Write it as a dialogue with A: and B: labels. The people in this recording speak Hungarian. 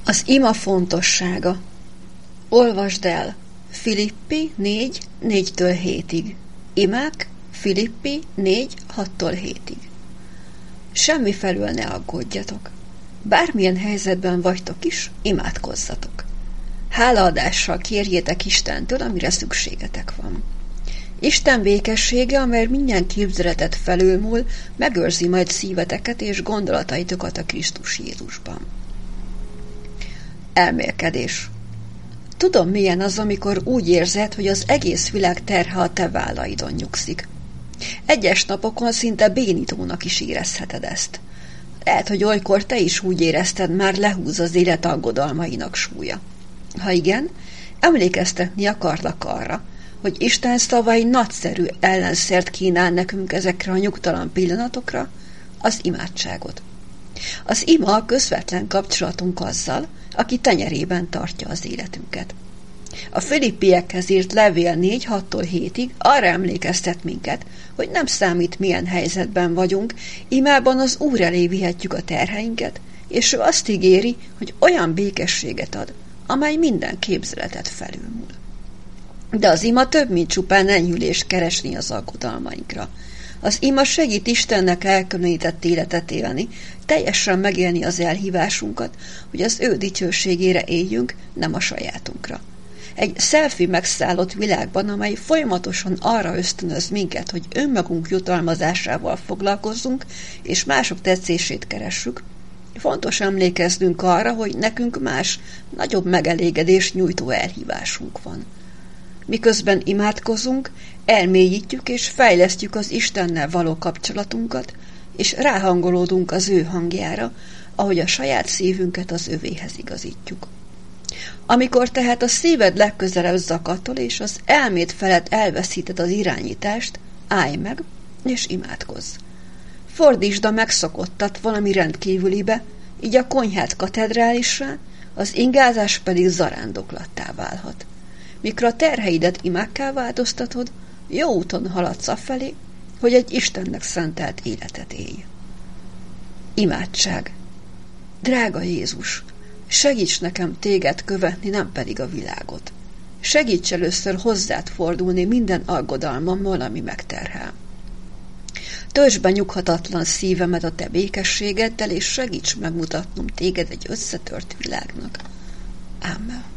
A: Az ima fontossága. Olvasd el Filippi 4, 4-től 7-ig. Imák Filippi 4, 6-tól 7-ig. Semmi felől ne aggódjatok. Bármilyen helyzetben vagytok is, imádkozzatok. Hálaadással kérjétek Istentől, amire szükségetek van. Isten békessége, amely minden képzeletet felülmúl, megőrzi majd szíveteket és gondolataitokat a Krisztus Jézusban. Elmélkedés. Tudom, milyen az, amikor úgy érzed, hogy az egész világ terhe a te vállaidon nyugszik. Egyes napokon szinte bénítónak is érezheted ezt. Lehet, hogy olykor te is úgy érezted, már lehúz az élet aggodalmainak súlya. Ha igen, emlékeztetni akarlak arra, hogy Isten szavai nagyszerű ellenszert kínál nekünk ezekre a nyugtalan pillanatokra, az imádságot. Az ima a közvetlen kapcsolatunk azzal, aki tenyerében tartja az életünket. A Filippiekhez írt levél 4, 6-tól 7-ig arra emlékeztet minket, hogy nem számít, milyen helyzetben vagyunk, imában az Úr elé vihetjük a terheinket, és ő azt ígéri, hogy olyan békességet ad, amely minden képzeletet felülmúl. De az ima több, mint csupán enyhülést keresni az aggodalmainkra. Az ima segít Istennek elkülönített életet élni, teljesen megélni az elhívásunkat, hogy az ő dicsőségére éljünk, nem a sajátunkra. Egy selfie megszállott világban, amely folyamatosan arra ösztönöz minket, hogy önmagunk jutalmazásával foglalkozzunk, és mások tetszését keressük, fontos emlékeznünk arra, hogy nekünk más, nagyobb megelégedést nyújtó elhívásunk van. Miközben imádkozunk, elmélyítjük és fejlesztjük az Istennel való kapcsolatunkat, és ráhangolódunk az ő hangjára, ahogy a saját szívünket az övéhez igazítjuk. Amikor tehát a szíved legközelebb zakatol, és az elméd felett elveszíted az irányítást, állj meg, és imádkozz. Fordítsd a megszokottat valami rendkívülibe, így a konyhát katedrálissá, az ingázás pedig zarándoklattá válhat. Mikor a terheidet imákká változtatod, jó úton haladsz afelé, hogy egy Istennek szentelt életet élj. Imádság. Drága Jézus, segíts nekem téged követni, nem pedig a világot. Segíts először hozzád fordulni minden aggodalmammal, ami megterhel. Töltsd be nyughatatlan szívemet a te békességeddel, és segíts megmutatnom téged egy összetört világnak. Ámen.